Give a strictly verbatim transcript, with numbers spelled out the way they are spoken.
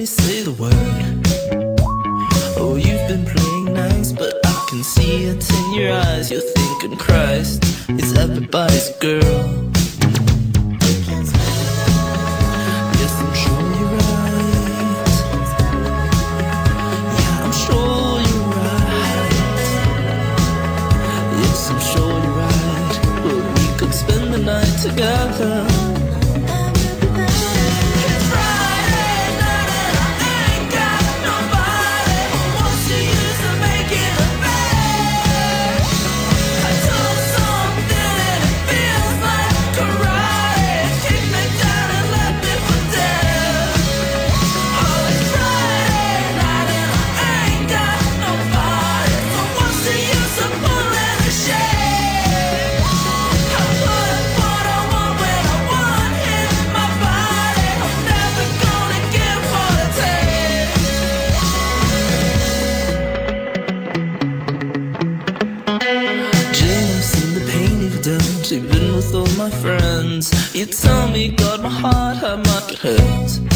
me say the word. Oh, you've been playing nice, but I can see it in your eyes. You're thinking Christ is everybody's girl. Yes, I'm sure you're right. Yeah, I'm sure you're right. Yes, I'm sure you're right. Well, we could spend the night together. Even with all my friends, you tell me, God, my heart, how much it hurts.